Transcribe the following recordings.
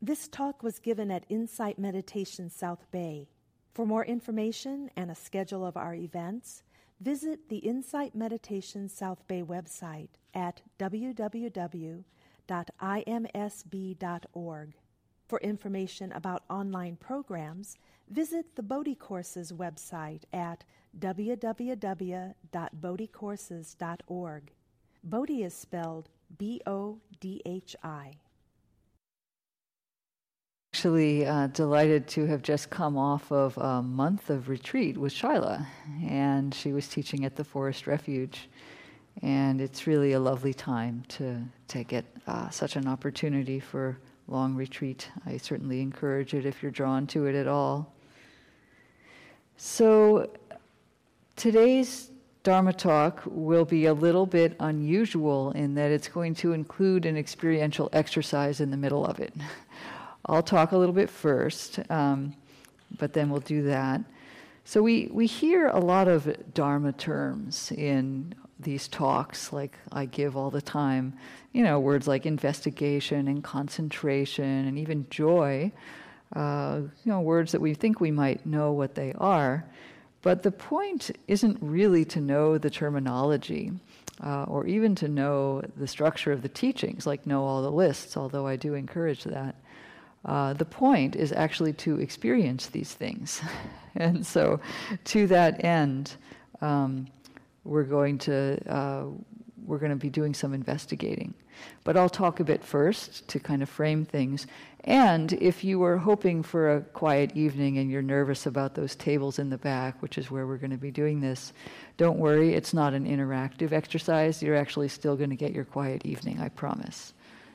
This talk was given at Insight Meditation South Bay. For more information and a schedule of our events, visit the Insight Meditation South Bay website at www.imsb.org. For information about online programs, visit the Bodhi Courses website at www.bodhicourses.org. Bodhi is spelled B-O-D-H-I. Actually delighted to have just come off of a month of retreat with Shyla, and she was teaching at the Forest Refuge, and it's really a lovely time to get such an opportunity for long retreat. I certainly encourage it if you're drawn to it at all. So today's Dharma talk will be a little bit unusual in that it's going to include an experiential exercise in the middle of it. I'll talk a little bit first, but then we'll do that. So we hear a lot of Dharma terms in these talks, like I give all the time. You know, words like investigation and concentration and even joy. Words that we think we might know what they are. But the point isn't really to know the terminology or even to know the structure of the teachings, like know all the lists, although I do encourage that. The point is actually to experience these things. And so to that end, we're going to be doing some investigating. But I'll talk a bit first to kind of frame things. And if you were hoping for a quiet evening and you're nervous about those tables in the back, which is where we're going to be doing this, don't worry, it's not an interactive exercise. You're actually still going to get your quiet evening, I promise.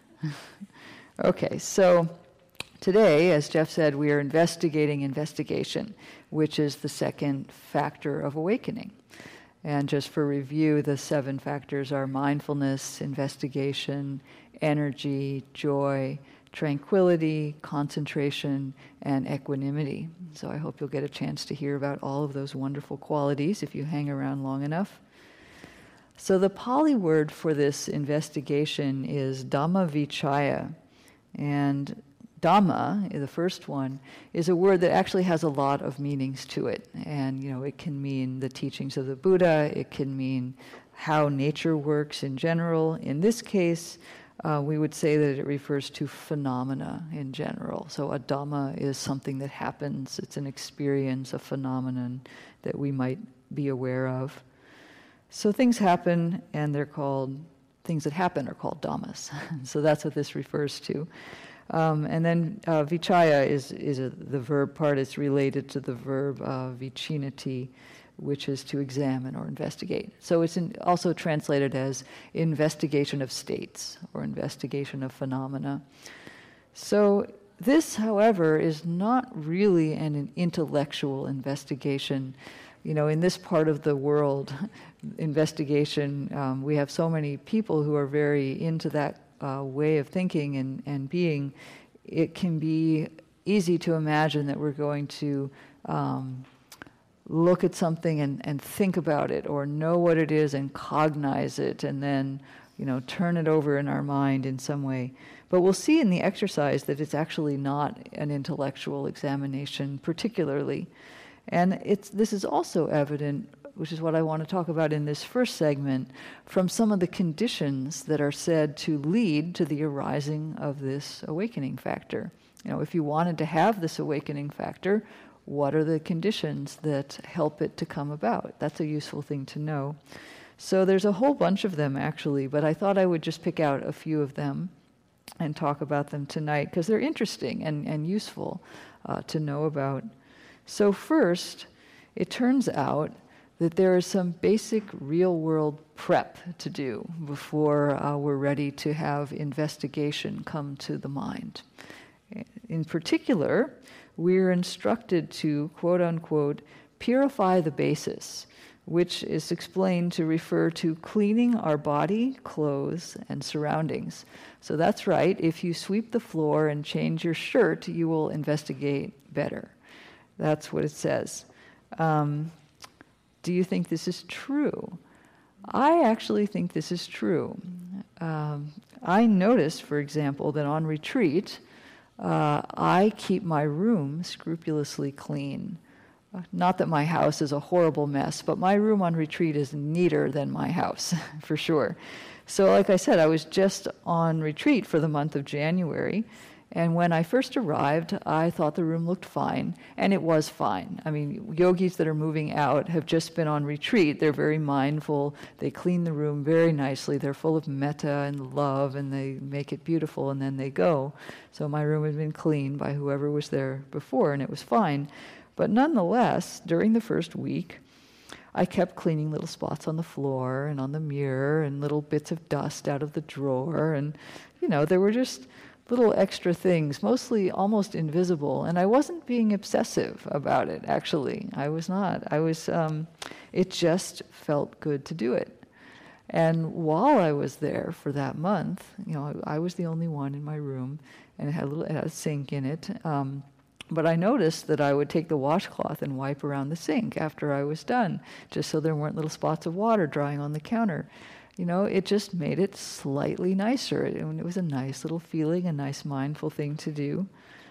Okay, so today, as Jeff said, we are investigating investigation, which is the second factor of awakening. And just for review, the 7 factors are mindfulness, investigation, energy, joy, tranquility, concentration, and equanimity. So I hope you'll get a chance to hear about all of those wonderful qualities if you hang around long enough. So the Pali word for this investigation is Dhammavichaya. And Dhamma, the first one, is a word that actually has a lot of meanings to it. And, it can mean the teachings of the Buddha. It can mean how nature works in general. In this case, we would say that it refers to phenomena in general. So a Dhamma is something that happens. It's an experience, a phenomenon that we might be aware of. So things happen, and things that happen are called Dhammas. So that's what this refers to. And then vichaya is the verb part. It's related to the verb vichinati, which is to examine or investigate. So it's also translated as investigation of states or investigation of phenomena. So this, however, is not really an intellectual investigation. In this part of the world, investigation, we have so many people who are very into that way of thinking and being. It can be easy to imagine that we're going to look at something and think about it or know what it is and cognize it and then turn it over in our mind in some way. But we'll see in the exercise that it's actually not an intellectual examination particularly. And this is also evident, which is what I want to talk about in this first segment, from some of the conditions that are said to lead to the arising of this awakening factor. If you wanted to have this awakening factor, what are the conditions that help it to come about? That's a useful thing to know. So there's a whole bunch of them, actually, but I thought I would just pick out a few of them and talk about them tonight, because they're interesting and useful to know about. So first, it turns out that there is some basic real-world prep to do before we're ready to have investigation come to the mind. In particular, we're instructed to, quote-unquote, purify the basis, which is explained to refer to cleaning our body, clothes, and surroundings. So that's right, if you sweep the floor and change your shirt, you will investigate better. That's what it says. Do you think this is true? I actually think this is true. I noticed, for example, that on retreat, I keep my room scrupulously clean. Not that my house is a horrible mess, but my room on retreat is neater than my house, for sure. So like I said, I was just on retreat for the month of January, and when I first arrived, I thought the room looked fine, and it was fine. I mean, yogis that are moving out have just been on retreat. They're very mindful. They clean the room very nicely. They're full of metta and love, and they make it beautiful, and then they go. So my room had been cleaned by whoever was there before, and it was fine. But nonetheless, during the first week, I kept cleaning little spots on the floor and on the mirror and little bits of dust out of the drawer. And, there were just little extra things, mostly almost invisible. And I wasn't being obsessive about it, actually. I was not. It just felt good to do it. And while I was there for that month, I was the only one in my room, and it had a sink in it. But I noticed that I would take the washcloth and wipe around the sink after I was done, just so there weren't little spots of water drying on the counter. It just made it slightly nicer. It was a nice little feeling, a nice mindful thing to do.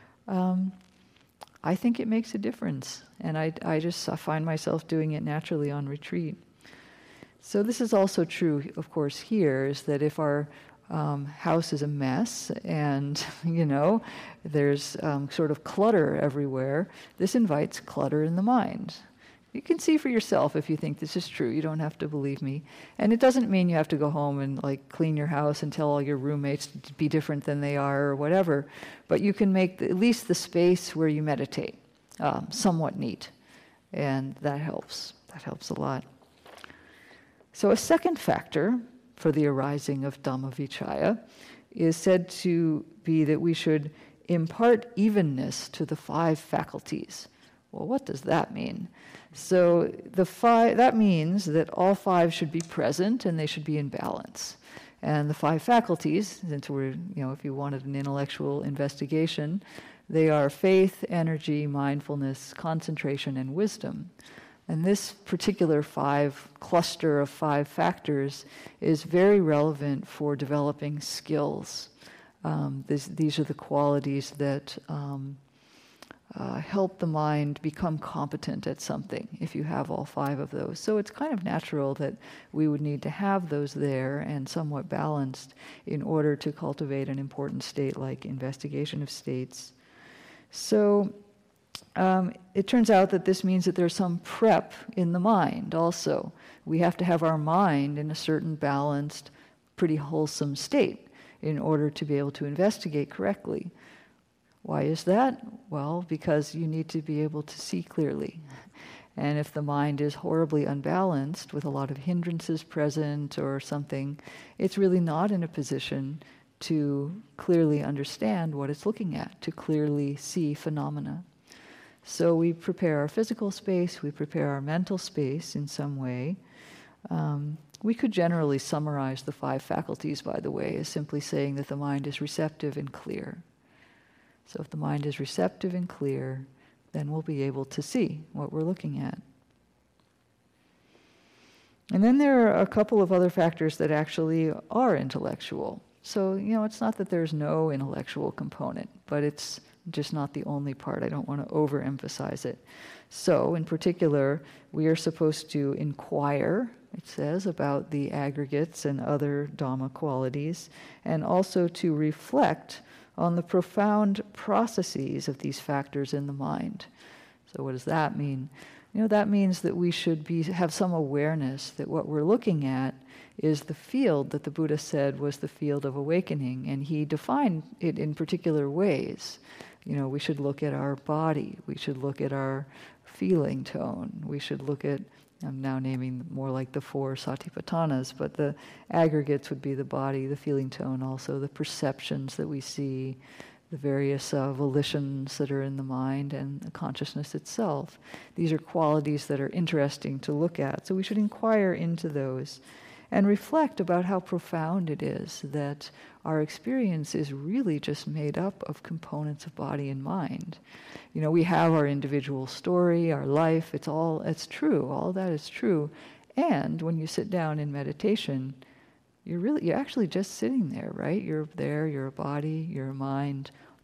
I think it makes a difference, and I find myself doing it naturally on retreat. So this is also true, of course, here, is that if our house is a mess and, there's sort of clutter everywhere, this invites clutter in the mind. You can see for yourself if you think this is true. You don't have to believe me. And it doesn't mean you have to go home and clean your house and tell all your roommates to be different than they are or whatever. But you can make at least the space where you meditate somewhat neat. And that helps. That helps a lot. So a second factor for the arising of Dhammavichaya is said to be that we should impart evenness to the 5 faculties. Well, what does that mean? So that means that all 5 should be present and they should be in balance. And the 5 faculties, since we're, if you wanted an intellectual investigation, they are faith, energy, mindfulness, concentration, and wisdom. And this particular cluster of 5 factors is very relevant for developing skills. These are the qualities that help the mind become competent at something if you have all 5 of those. So it's kind of natural that we would need to have those there and somewhat balanced in order to cultivate an important state like investigation of states. So it turns out that this means that there's some prep in the mind also. We have to have our mind in a certain balanced, pretty wholesome state in order to be able to investigate correctly. Why is that? Well, because you need to be able to see clearly. And if the mind is horribly unbalanced with a lot of hindrances present or something, it's really not in a position to clearly understand what it's looking at, to clearly see phenomena. So we prepare our physical space, we prepare our mental space in some way. We could generally summarize the 5 faculties, by the way, as simply saying that the mind is receptive and clear. So if the mind is receptive and clear, then we'll be able to see what we're looking at. And then there are a couple of other factors that actually are intellectual. So, it's not that there's no intellectual component, but it's just not the only part. I don't want to overemphasize it. So, in particular, we are supposed to inquire, it says, about the aggregates and other Dhamma qualities, and also to reflect on the profound processes of these factors in the mind. So what does that mean? That means that we should have some awareness that what we're looking at is the field that the Buddha said was the field of awakening, and he defined it in particular ways. We should look at our body, we should look at our feeling tone, we should look at, I'm now naming more like the 4 satipatthanas, but the aggregates would be the body, the feeling tone, also the perceptions that we see, the various volitions that are in the mind, and the consciousness itself. These are qualities that are interesting to look at, so we should inquire into those and reflect about how profound it is that our experience is really just made up of components of body and mind. We have our individual story, our life, it's true, all that is true. And when you sit down in meditation, you're actually just sitting there, right? You're there, you're a body, you're a mind.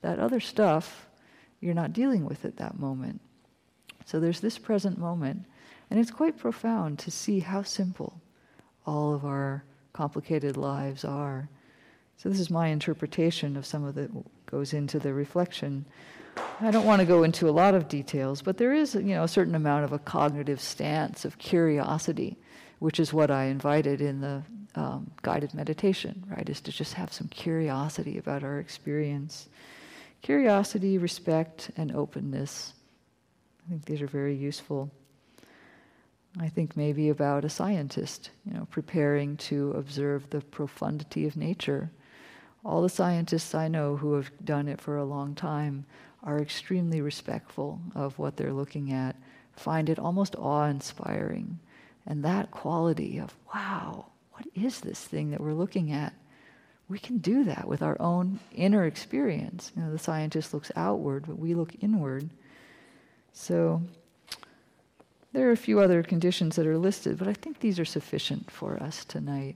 that other stuff you're not dealing with at that moment. So there's this present moment, and it's quite profound to see how simple all of our complicated lives are. So this is my interpretation of some of that goes into the reflection. I don't want to go into a lot of details, but there is, a certain amount of a cognitive stance of curiosity, which is what I invited in the guided meditation, right? Is to just have some curiosity about our experience. Curiosity, respect, and openness. I think these are very useful. I think maybe about a scientist, preparing to observe the profundity of nature. All the scientists I know who have done it for a long time are extremely respectful of what they're looking at, find it almost awe-inspiring. And that quality of, wow, what is this thing that we're looking at? We can do that with our own inner experience. The scientist looks outward, but we look inward. So there are a few other conditions that are listed, but I think these are sufficient for us tonight.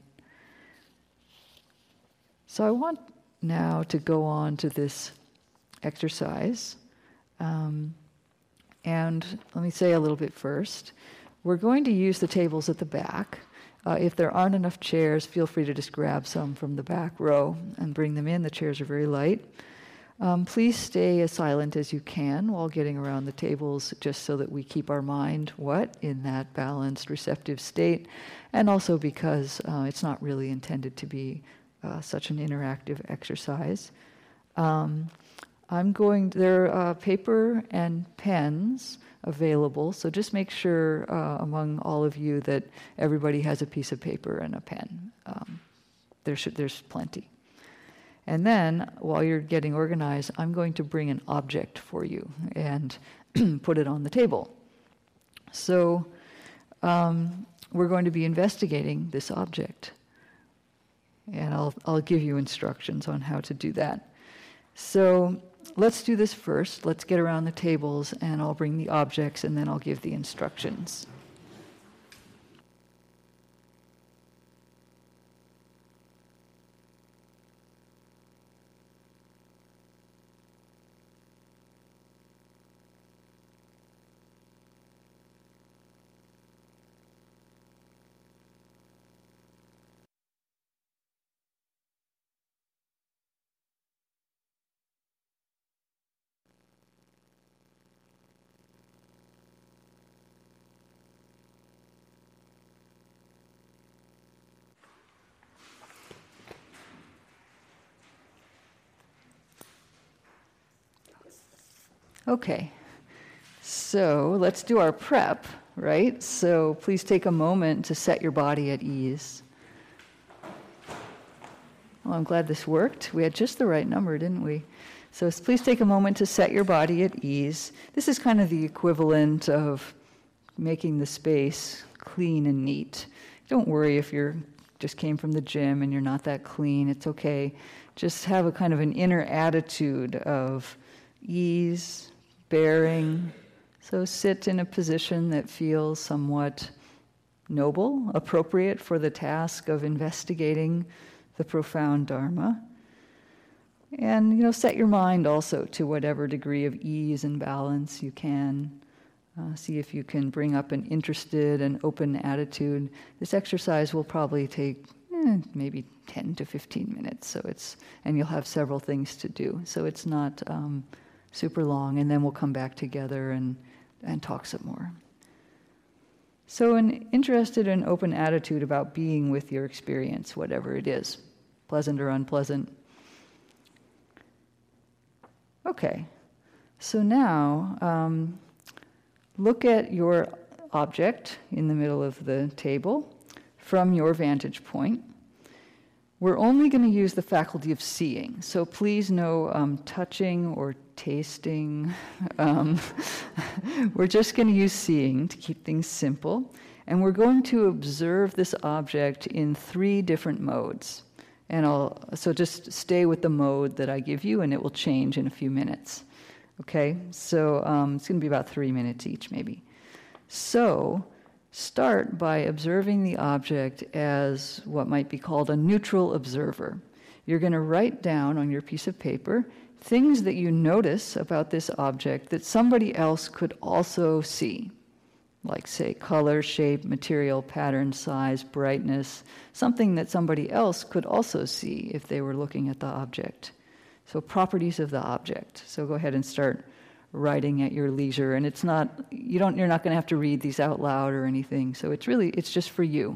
So I want now to go on to this exercise. And let me say a little bit first. We're going to use the tables at the back. If there aren't enough chairs, feel free to just grab some from the back row and bring them in. The chairs are very light. Please stay as silent as you can while getting around the tables, just so that we keep our mind, in that balanced, receptive state, and also because it's not really intended to be such an interactive exercise. There are paper and pens available, so just make sure among all of you that everybody has a piece of paper and a pen. There's plenty. And then, while you're getting organized, I'm going to bring an object for you and put it on the table. So we're going to be investigating this object. And I'll give you instructions on how to do that. So let's do this first. Let's get around the tables, and I'll bring the objects, and then I'll give the instructions. Okay, so let's do our prep, right? So please take a moment to set your body at ease. Well, I'm glad this worked. We had just the right number, didn't we? So please take a moment to set your body at ease. This is kind of the equivalent of making the space clean and neat. Don't worry if you're just came from the gym and you're not that clean. It's okay. Just have a kind of an inner attitude of ease, bearing. So sit in a position that feels somewhat noble, appropriate for the task of investigating the profound Dharma. And, set your mind also to whatever degree of ease and balance you can. See if you can bring up an interested and open attitude. This exercise will probably take maybe 10 to 15 minutes. And you'll have several things to do. So it's not super long, and then we'll come back together and talk some more. So an interested and open attitude about being with your experience, whatever it is, pleasant or unpleasant. Okay, so now look at your object in the middle of the table from your vantage point. We're only going to use the faculty of seeing, so please no touching or tasting. We're just going to use seeing to keep things simple, and we're going to observe this object in 3 different modes. So just stay with the mode that I give you, and it will change in a few minutes. Okay, so it's going to be about 3 minutes each, maybe. So start by observing the object as what might be called a neutral observer. You're going to write down on your piece of paper things that you notice about this object that somebody else could also see, like, say, color, shape, material, pattern, size, brightness, something that somebody else could also see if they were looking at the object. So properties of the object. So go ahead and start writing at your leisure, and it's not, you're not going to have to read these out loud or anything. So it's just for you.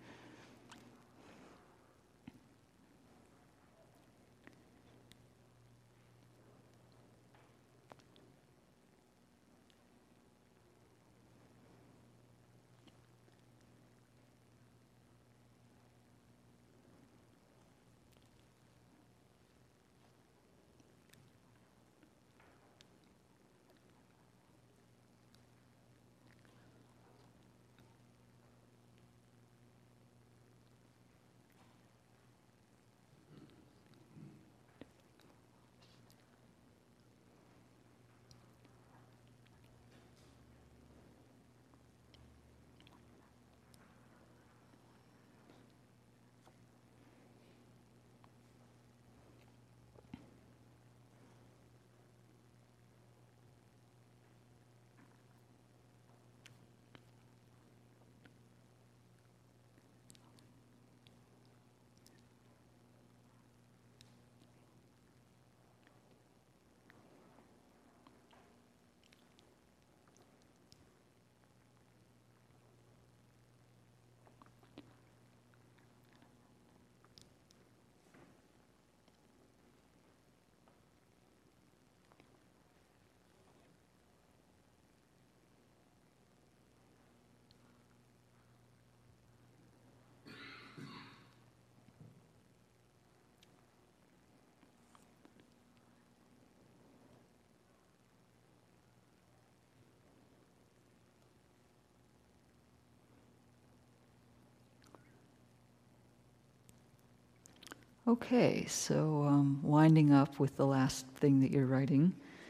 Okay, so winding up with the last thing that you're writing.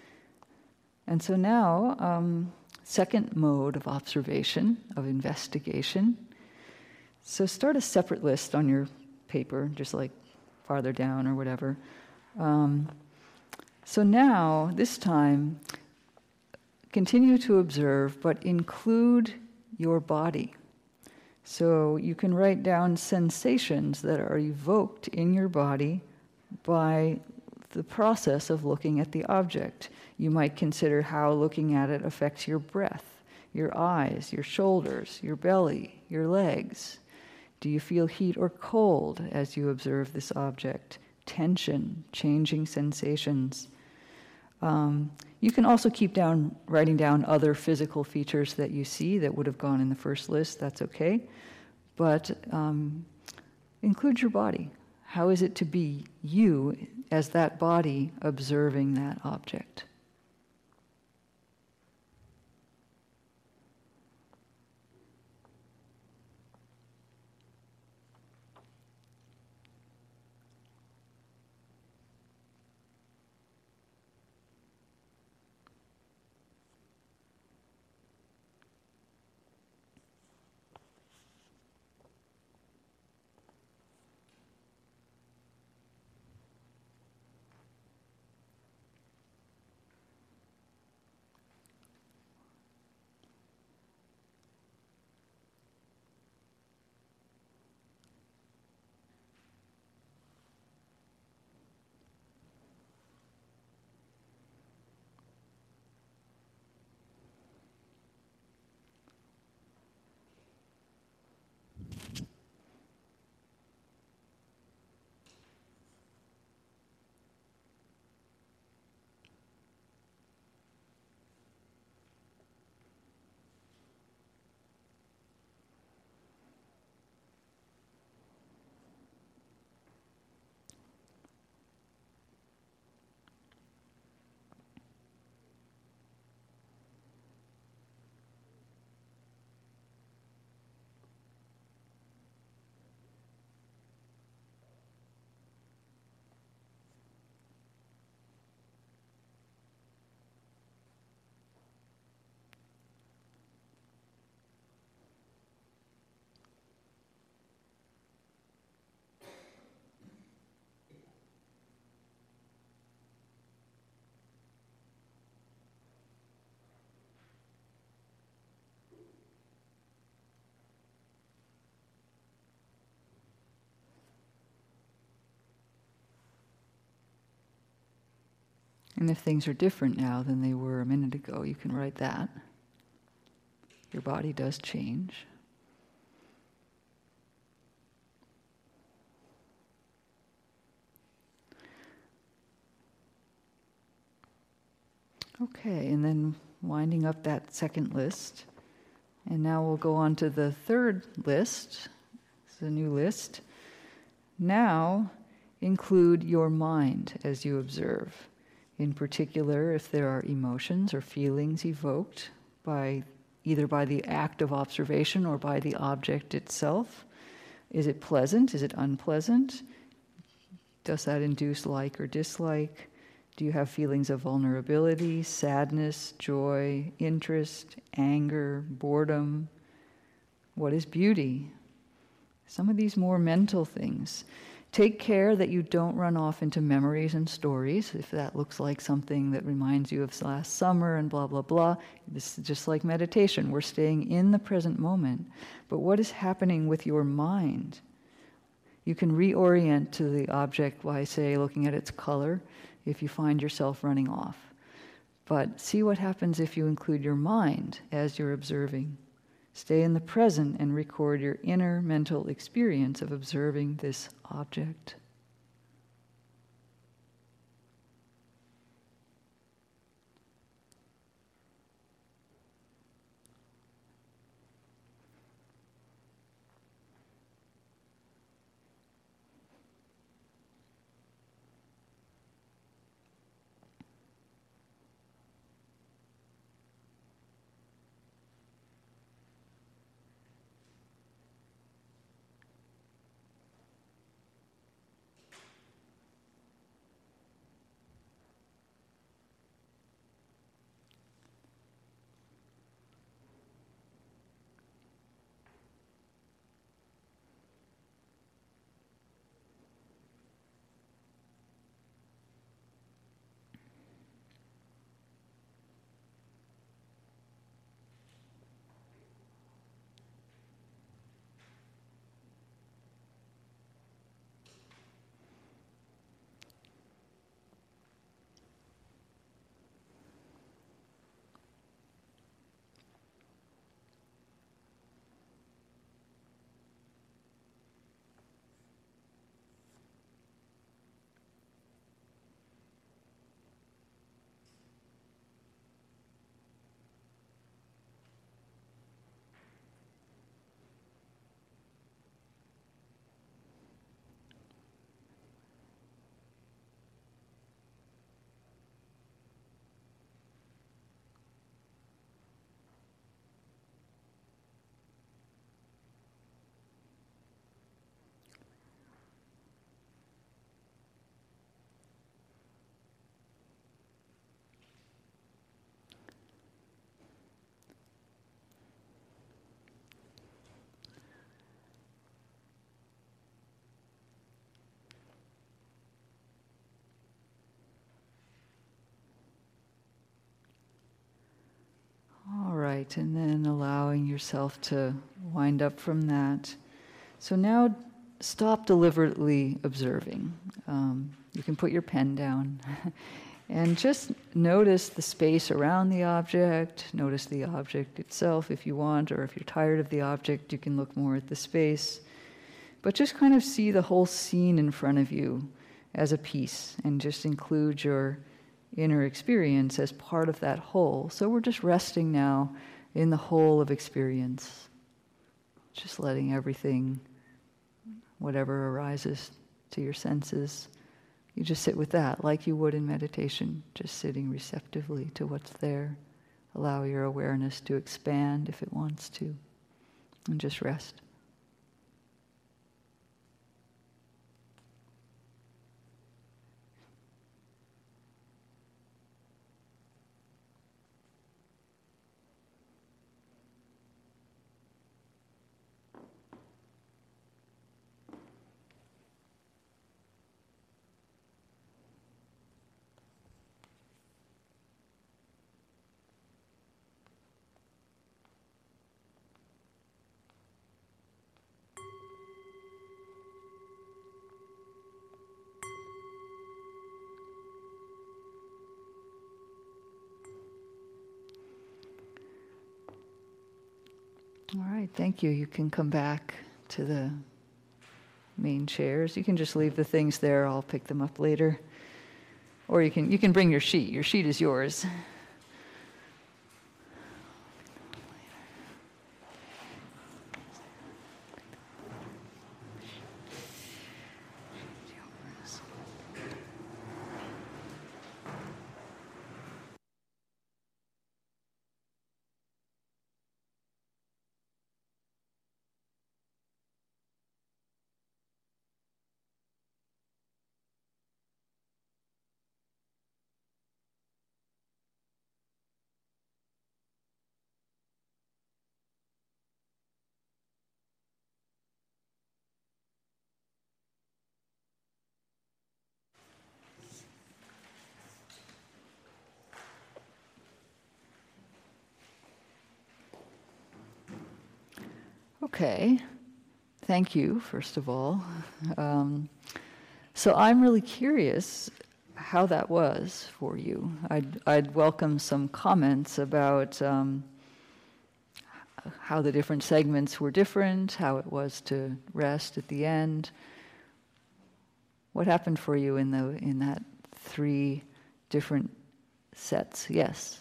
And so now, second mode of observation, of investigation. So start a separate list on your paper, just like farther down or whatever. So now, this time, continue to observe, but include your body. So you can write down sensations that are evoked in your body by the process of looking at the object. You might consider how looking at it affects your breath, your eyes, your shoulders, your belly, your legs. Do you feel heat or cold as you observe this object? Tension, changing sensations. You can also keep writing down other physical features that you see that would have gone in the first list. That's okay. But include your body. How is it to be you as that body observing that object? And if things are different now than they were a minute ago, you can write that. Your body does change. Okay, and then winding up that second list. And now we'll go on to the third list. It's a new list. Now, include your mind as you observe. In particular, if there are emotions or feelings evoked by either by the act of observation or by the object itself. Is it pleasant? Is it unpleasant? Does that induce like or dislike? Do you have feelings of vulnerability, sadness, joy, interest, anger, boredom? What is beauty? Some of these more mental things. Take care that you don't run off into memories and stories. If that looks like something that reminds you of last summer and blah, blah, blah, this is just like meditation. We're staying in the present moment. But what is happening with your mind? You can reorient to the object by, say, looking at its color if you find yourself running off. But see what happens if you include your mind as you're observing. Stay in the present and record your inner mental experience of observing this object. All right, and then allowing yourself to wind up from that. So now stop deliberately observing. You can put your pen down and just notice the space around the object, notice the object itself if you want, or if you're tired of the object, you can look more at the space. But just kind of see the whole scene in front of you as a piece and just include your inner experience as part of that whole. So we're just resting now in the whole of experience, just letting everything, whatever arises to your senses, you just sit with that like you would in meditation, just sitting receptively to what's there. Allow your awareness to expand if it wants to, and just rest. All right, thank you. You can come back to the main chairs. You can just leave the things there. I'll pick them up later. Or you can bring your sheet. Your sheet is yours. Okay, thank you, first of all. So I'm really curious how that was for you. I'd welcome some comments about how the different segments were different, how it was to rest at the end. What happened for you in that 3 different sets? Yes.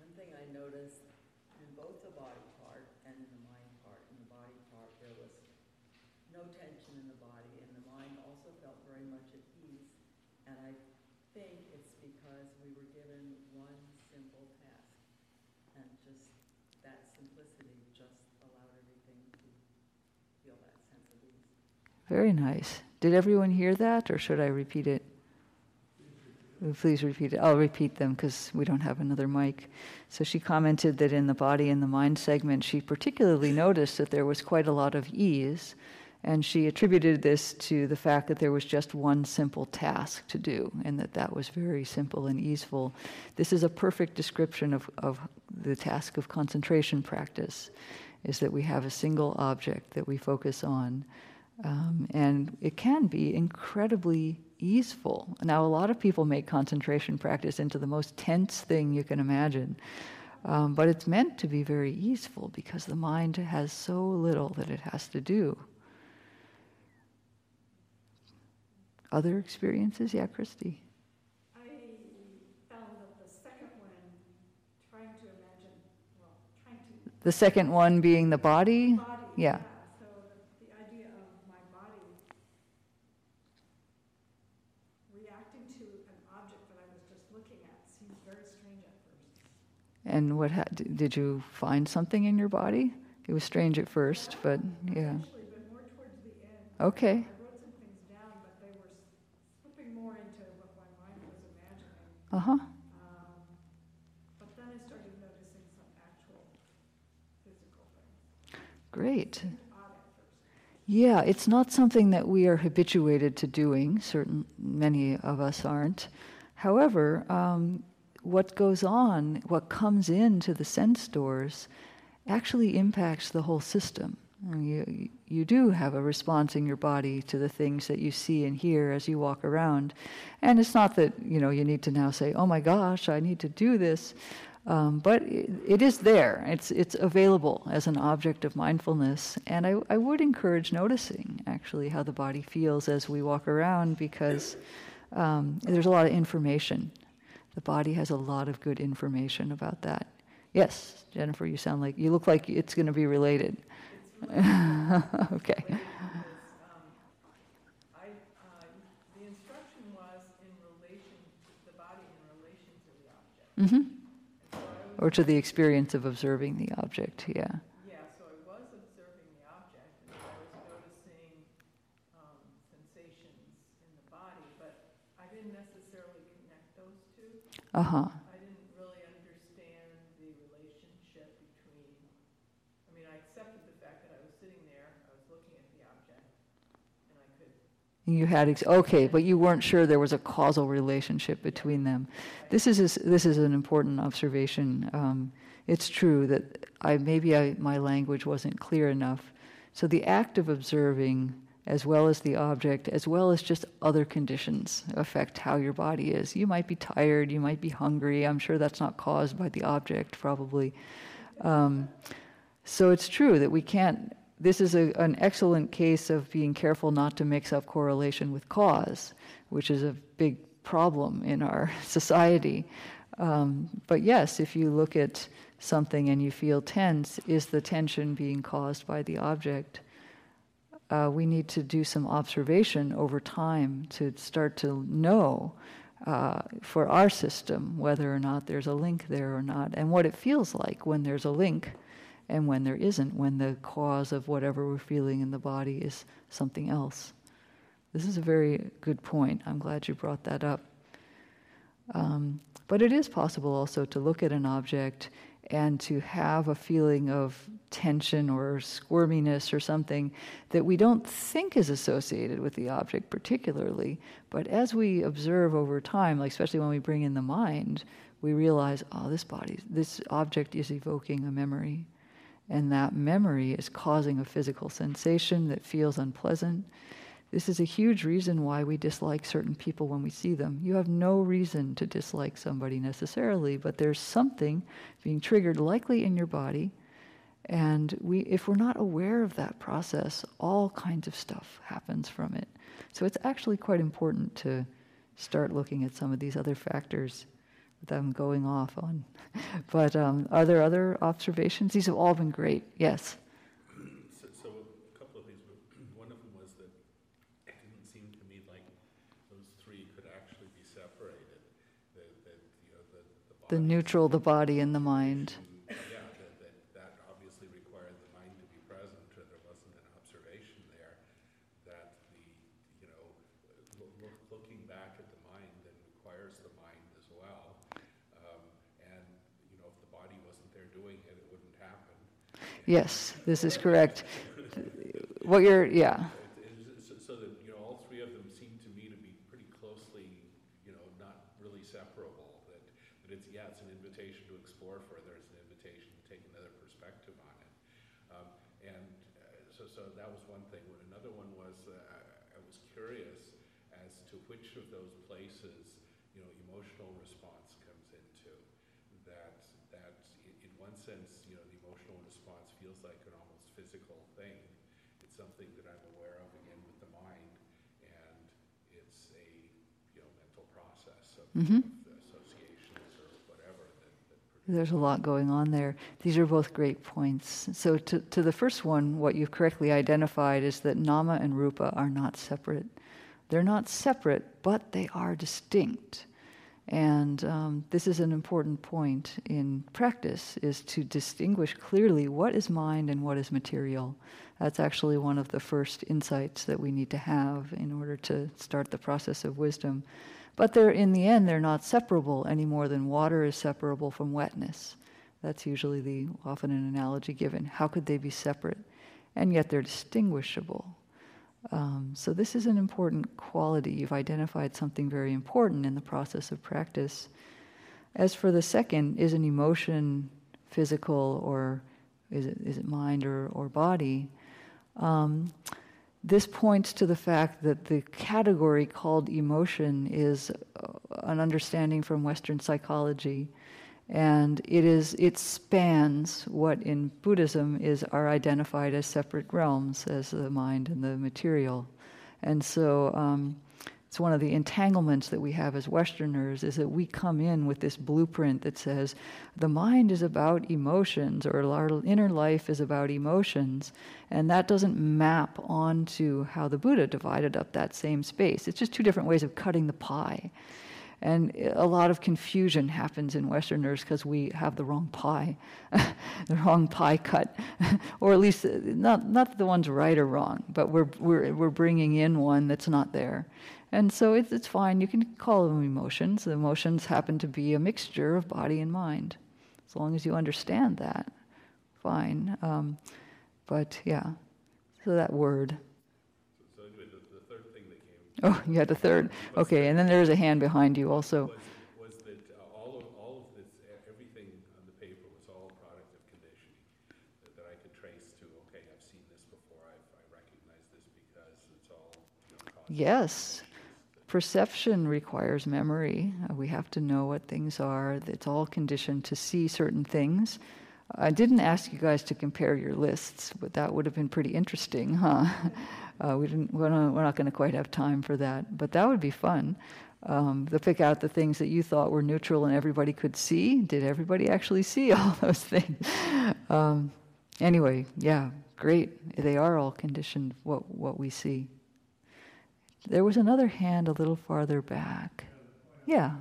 Very nice. Did everyone hear that, or should I repeat it? Please repeat it. I'll repeat them because we don't have another mic. So she commented that in the body and the mind segment, she particularly noticed that there was quite a lot of ease, and she attributed this to the fact that there was just one simple task to do, and that was very simple and easeful. This is a perfect description of the task of concentration practice, is that we have a single object that we focus on. And it can be incredibly easeful. Now, a lot of people make concentration practice into the most tense thing you can imagine. But it's meant to be very easeful because the mind has so little that it has to do. Other experiences? Yeah, Christy. I found that the second one, trying to The second one being the body? Yeah. So the idea of my body reacting to an object that I was just looking at seemed very strange at first. And did you find something in your body? It was strange at first, but yeah. Actually, but more towards the end. Okay. I wrote some things down, but they were slipping more into what my mind was imagining. Uh-huh. But then I started noticing some actual physical things. Great. Odd at first. Yeah, it's not something that we are habituated to doing. Many of us aren't. However, what goes on, what comes into the sense doors, actually impacts the whole system. You do have a response in your body to the things that you see and hear as you walk around. And it's not that, you need to now say, oh my gosh, I need to do this. But it is there. It's available as an object of mindfulness. And I would encourage noticing, actually, how the body feels as we walk around, because there's a lot of information. The body has a lot of good information about that. Yes, Jennifer, you look like it's going to be related. Okay. The instruction was in relation to the body, in relation to the object. Mm-hmm. Or to the experience of observing the object, yeah. Yeah, so I was observing the object, and I was noticing sensations in the body, but I didn't necessarily connect those two. Uh-huh. I didn't really understand the relationship between, I accepted the fact that I was sitting there, I was looking at the object, and I could... You had okay, but you weren't sure there was a causal relationship between them. This is an important observation. It's true that my language wasn't clear enough. So the act of observing, as well as the object, as well as just other conditions, affect how your body is. You might be tired, you might be hungry. I'm sure that's not caused by the object, probably. So it's true that we can't, this is an excellent case of being careful not to mix up correlation with cause, which is a big problem in our society. But yes, if you look at something and you feel tense, is the tension being caused by the object? We need to do some observation over time to start to know for our system whether or not there's a link there or not, and what it feels like when there's a link and when there isn't, when the cause of whatever we're feeling in the body is something else. This is a very good point. I'm glad you brought that up. But it is possible also to look at an object and to have a feeling of tension or squirminess or something that we don't think is associated with the object particularly, but as we observe over time, like especially when we bring in the mind, we realize, oh, this object is evoking a memory, and that memory is causing a physical sensation that feels unpleasant. This is a huge reason why we dislike certain people when we see them. You have no reason to dislike somebody necessarily, but there's something being triggered likely in your body, and if we're not aware of that process, all kinds of stuff happens from it. So it's actually quite important to start looking at some of these other factors that I'm going off on. But are there other observations? These have all been great. Yes? So a couple of things. One of them was that it didn't seem to me like those three could actually be separated. The body, The neutral, the body, and the mind. yeah, that obviously required the mind to be present, or there wasn't an observation there that looking back at the mind then requires the mind as well. And if the body wasn't there doing it, it wouldn't happen. Yes, this is correct. What you're, yeah. So that all three of them seem to me to be pretty closely, not really separable. That it's an invitation to explore further. It's an invitation to take another perspective on it. So that was one thing. Another one was I was curious as to which of those places emotional response comes into. That in one sense the emotional response feels like an almost physical thing. It's something that I'm aware of again with the mind, and it's a mental process of associations or whatever that There's a lot going on there. These are both great points. So to the first one, what you've correctly identified is that nama and rupa are not separate. They're not separate, but they are distinct. And this is an important point in practice, is to distinguish clearly what is mind and what is material. That's actually one of the first insights that we need to have in order to start the process of wisdom. But in the end, they're not separable any more than water is separable from wetness. That's usually often an analogy given. How could they be separate? And yet they're distinguishable. So this is an important quality. You've identified something very important in the process of practice. As for the second, is an emotion physical, or is it mind or body? This points to the fact that the category called emotion is an understanding from Western psychology, and it spans what in Buddhism are identified as separate realms, as the mind and the material. And so it's one of the entanglements that we have as Westerners, is that we come in with this blueprint that says the mind is about emotions, or our inner life is about emotions, and that doesn't map onto how the Buddha divided up that same space. It's just two different ways of cutting the pie. And a lot of confusion happens in Westerners because we have the wrong pie, the wrong pie cut, or at least not that the one's right or wrong, but we're bringing in one that's not there. And so it's fine. You can call them emotions. The emotions happen to be a mixture of body and mind, as long as you understand that. Fine. But yeah, so that word. So anyway, the third thing that came. Oh, you had a third. Okay, and then there's a hand behind you also. Was that all of this, everything on the paper was all a product of conditioning that I could trace to. Okay, I've seen this before. I recognize this because it's all. Yes. Perception requires memory. We have to know what things are. It's all conditioned to see certain things. I didn't ask you guys to compare your lists, but that would have been pretty interesting, huh? We're not going to quite have time for that, but that would be fun. To pick out the things that you thought were neutral and everybody could see. Did everybody actually see all those things? Anyway, yeah, great. They are all conditioned what we see. There was another hand a little farther back. Yeah.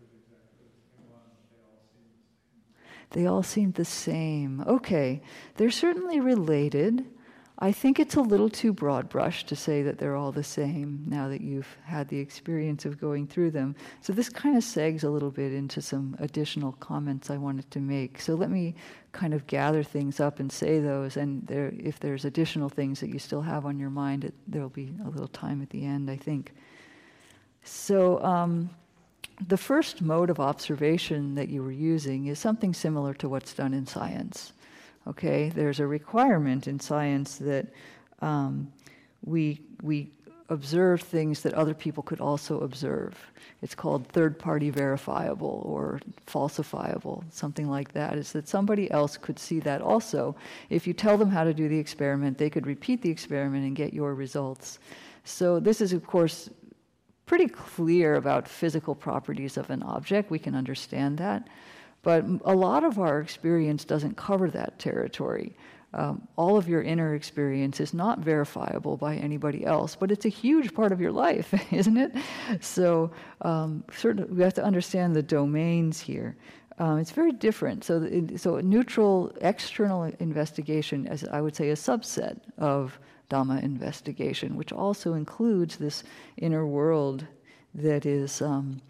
They all seemed the same. Okay, they're certainly related. I think it's a little too broad brush to say that they're all the same now that you've had the experience of going through them. So this kind of segs a little bit into some additional comments I wanted to make. So let me kind of gather things up and say those, and if there's additional things that you still have on your mind, there'll be a little time at the end, I think. So the first mode of observation that you were using is something similar to what's done in science. Okay, there's a requirement in science that we observe things that other people could also observe. It's called third-party verifiable or falsifiable, something like that. Is that somebody else could see that also. If you tell them how to do the experiment, they could repeat the experiment and get your results. So this is, of course, pretty clear about physical properties of an object. We can understand that. But a lot of our experience doesn't cover that territory. All of your inner experience is not verifiable by anybody else, but it's a huge part of your life, isn't it? So certainly we have to understand the domains here. It's very different. So neutral external investigation, as I would say, a subset of Dhamma investigation, which also includes this inner world that is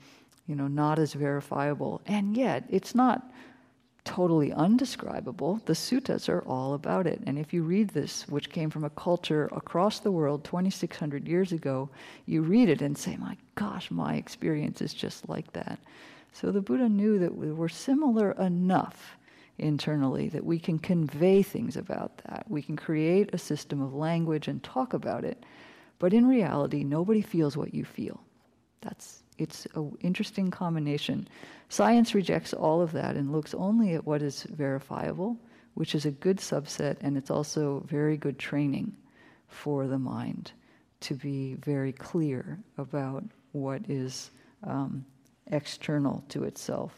not as verifiable. And yet, it's not totally undescribable. The suttas are all about it. And if you read this, which came from a culture across the world 2,600 years ago, you read it and say, my gosh, my experience is just like that. So the Buddha knew that we were similar enough internally that we can convey things about that. We can create a system of language and talk about it. But in reality, nobody feels what you feel. It's an interesting combination. Science rejects all of that and looks only at what is verifiable, which is a good subset, and it's also very good training for the mind to be very clear about what is external to itself.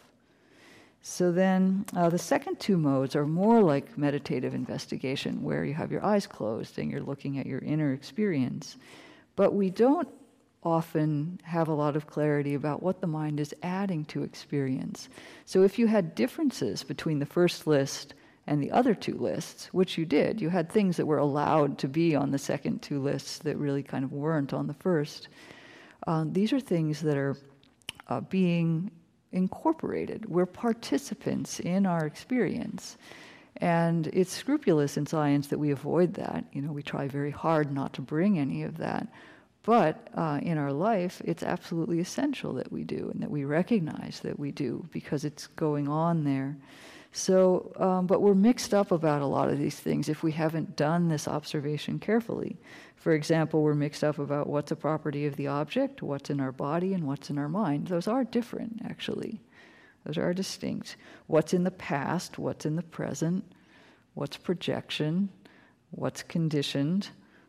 So then the second two modes are more like meditative investigation, where you have your eyes closed and you're looking at your inner experience. But we don't often have a lot of clarity about what the mind is adding to experience. So if you had differences between the first list and the other two lists, which you did, you had things that were allowed to be on the second two lists that really kind of weren't on the first. These are things that are being incorporated. We're participants in our experience. And it's scrupulous in science that we avoid that. We try very hard not to bring any of that. But in our life, it's absolutely essential that we do, and that we recognize that we do, because it's going on there. So, but we're mixed up about a lot of these things if we haven't done this observation carefully. For example, we're mixed up about what's a property of the object, what's in our body, and what's in our mind. Those are different, actually. Those are distinct. What's in the past, what's in the present, what's projection, what's conditioned.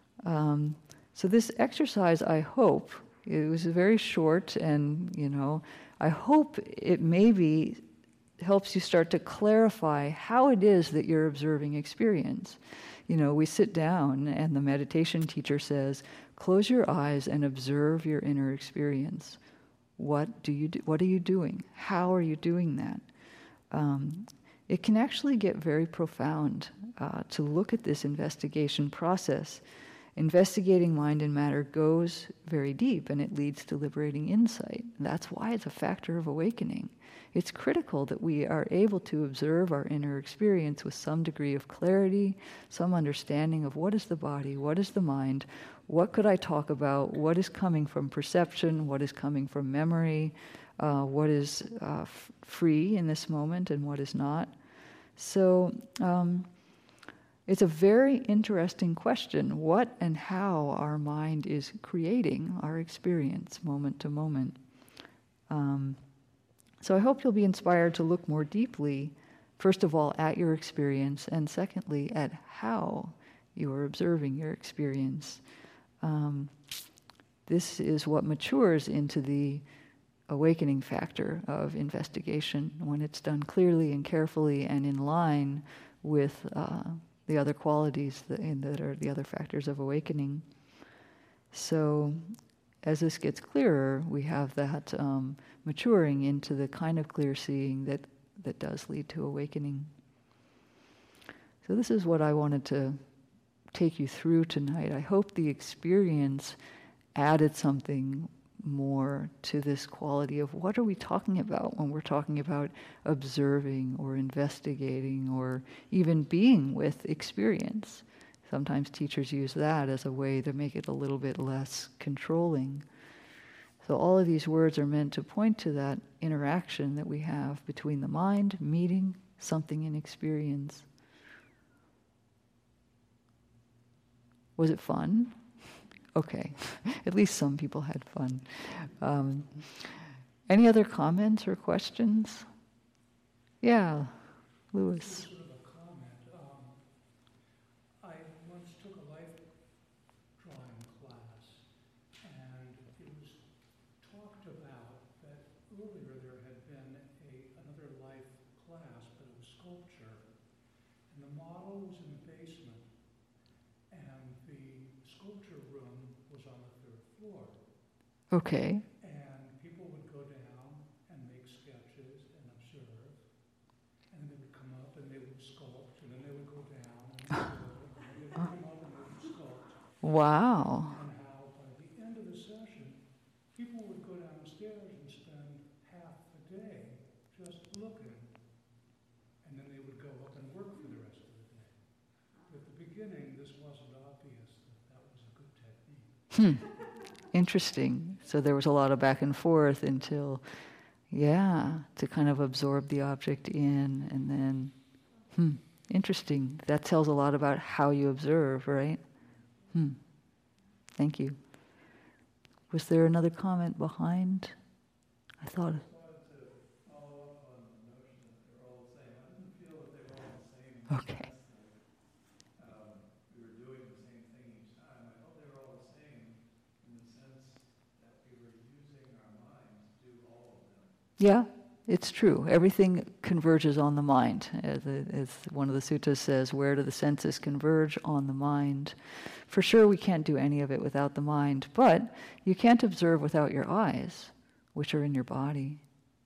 So this exercise, I hope, it was very short, and, I hope it maybe helps you start to clarify how it is that you're observing experience. We sit down and the meditation teacher says, close your eyes and observe your inner experience. What do you do? What are you doing? How are you doing that? It can actually get very profound to look at this investigation process. Investigating mind and matter goes very deep, and it leads to liberating insight. That's why it's a factor of awakening. It's critical that we are able to observe our inner experience with some degree of clarity, some understanding of what is the body, what is the mind, what could I talk about, what is coming from perception, what is coming from memory, what is free in this moment and what is not. So it's a very interesting question, what and how our mind is creating our experience moment to moment. So I hope you'll be inspired to look more deeply first of all, at your experience, and secondly, at how you are observing your experience. This is what matures into the awakening factor of investigation when it's done clearly and carefully and in line with the other qualities that are the other factors of awakening. So as this gets clearer, we have that maturing into the kind of clear seeing that does lead to awakening. So this is what I wanted to take you through tonight. I hope the experience added something more to this quality of what are we talking about when we're talking about observing or investigating or even being with experience. Sometimes teachers use that as a way to make it a little bit less controlling. So all of these words are meant to point to that interaction that we have between the mind meeting something in experience. Was it fun? Okay, at least some people had fun. Any other comments or questions? Yeah, Louis. Sort of a comment. I once took a life drawing class, and it was talked about that earlier there had been another life class, but it was sculpture, and the model was in the basement, and the sculpture room was on the 3rd floor. Okay. And people would go down and make sketches and observe, and then they would come up and they would sculpt, and then they would go down and they would come up and they would sculpt. Wow. And how by the end of the session, people would go downstairs and spend half the day just looking, and then they would go up and work for the rest of the day. At the beginning, this wasn't obvious that was a good technique. Interesting. So there was a lot of back and forth until, to kind of absorb the object in, and then, interesting. That tells a lot about how you observe, right? Thank you. Was there another comment behind? I thought. Okay. Yeah, it's true. Everything converges on the mind. As one of the suttas says, where do the senses converge? On the mind. For sure, we can't do any of it without the mind, but you can't observe without your eyes, which are in your body.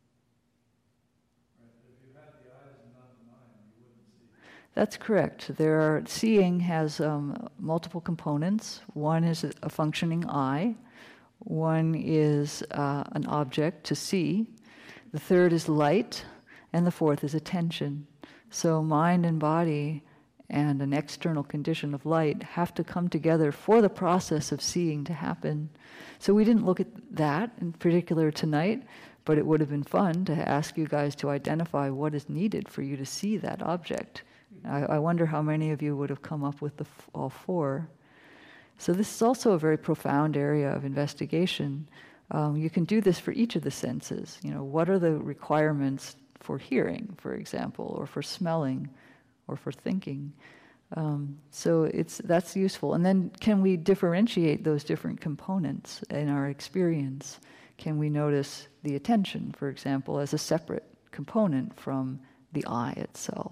That's correct. Seeing has multiple components. One is a functioning eye. One is an object to see. The third is light, and the fourth is attention. So mind and body and an external condition of light have to come together for the process of seeing to happen. So we didn't look at that in particular tonight, but it would have been fun to ask you guys to identify what is needed for you to see that object. I wonder how many of you would have come up with all four. So this is also a very profound area of investigation. You can do this for each of the senses. What are the requirements for hearing, for example, or for smelling, or for thinking? So that's useful. And then can we differentiate those different components in our experience? Can we notice the attention, for example, as a separate component from the eye itself?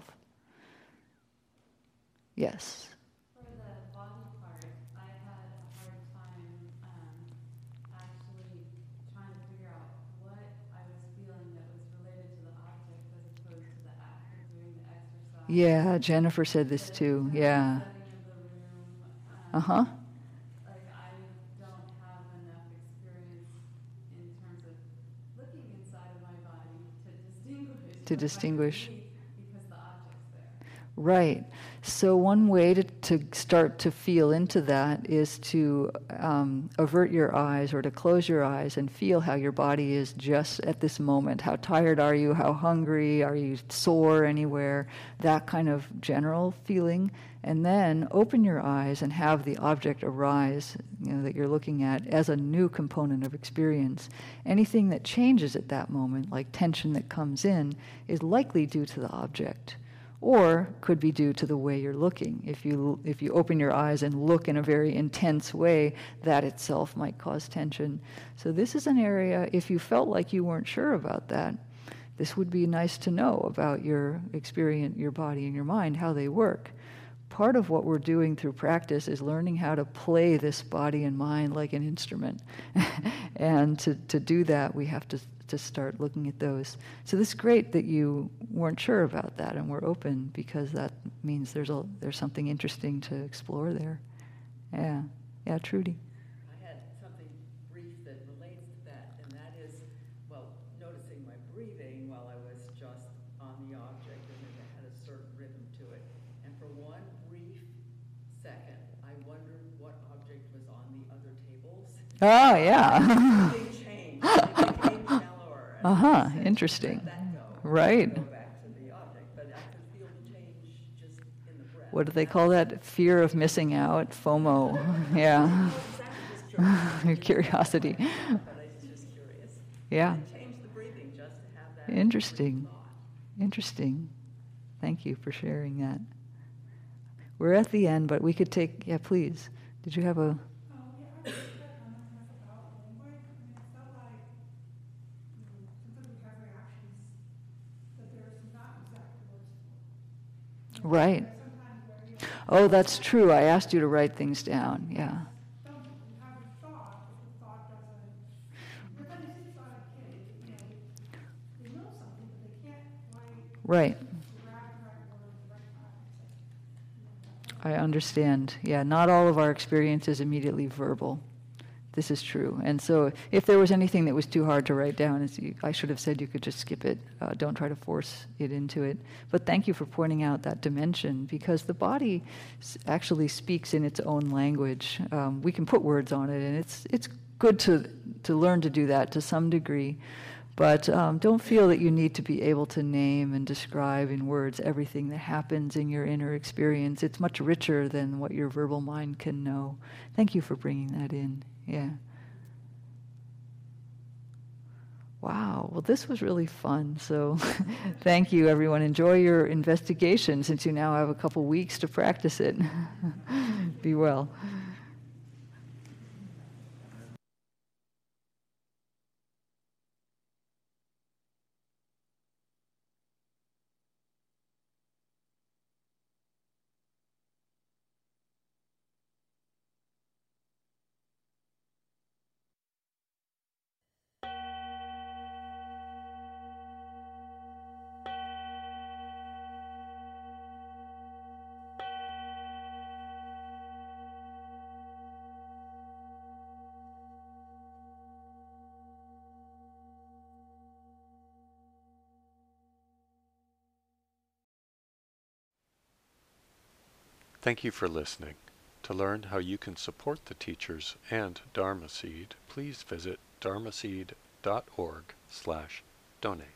Yes. For the body part, I had a hard time actually trying to figure out what I was feeling that was related to the object as opposed to the act of doing the exercise. Yeah, Jennifer said this too. Yeah. Uh-huh. Like I don't have enough experience in terms of looking inside of my body to distinguish. To distinguish. Because the object's there. Right. So one way to start to feel into that is to avert your eyes or to close your eyes and feel how your body is just at this moment. How tired are you? How hungry? Are you sore anywhere? That kind of general feeling. And then open your eyes and have the object arise, that you're looking at, as a new component of experience. Anything that changes at that moment, like tension that comes in, is likely due to the object, or could be due to the way you're looking. If you open your eyes and look in a very intense way, that itself might cause tension. So this is an area, if you felt like you weren't sure about that, this would be nice to know about your experience, your body and your mind, how they work. Part of what we're doing through practice is learning how to play this body and mind like an instrument. And to do that, we have to start looking at those. So this is great that you weren't sure about that and were open, because that means there's something interesting to explore there. Yeah, Trudy. I had something brief that relates to that, and that is, noticing my breathing while I was just on the object, and it had a certain rhythm to it. And for one brief second, I wondered what object was on the other tables. Oh, yeah. They changed. They became shallower. And Interesting. let that go. Right. Go back to the object, but I could feel the change just in the breath. What do they call that? Fear of missing out, FOMO. Yeah. Exactly, just Curiosity. But I was just curious. Yeah. And change the breathing just to have that. Interesting. brief thought. Interesting. Thank you for sharing that. We're at the end, but we could take, please. Did you have a... Yeah, I was just comment about language. I mean, it felt like, sometimes we have reactions that there's not exact words for. Right. Sometimes where you Oh, that's true. I asked you to write things down. Yeah. have a thought, but the thought doesn't, but then it's just like a kid, they know something, but they can't quite Right. grab the right word at the right time. It's I understand. Yeah, not all of our experience is immediately verbal. This is true. And so if there was anything that was too hard to write down, I should have said you could just skip it. Don't try to force it into it. But thank you for pointing out that dimension, because the body actually speaks in its own language. We can put words on it, and it's good to learn to do that to some degree. But don't feel that you need to be able to name and describe in words everything that happens in your inner experience. It's much richer than what your verbal mind can know. Thank you for bringing that in. Yeah. Wow. Well, this was really fun. So thank you, everyone. Enjoy your investigation, since you now have a couple weeks to practice it. Be well. Thank you for listening. To learn how you can support the teachers and Dharma Seed, please visit dharmaseed.org/donate.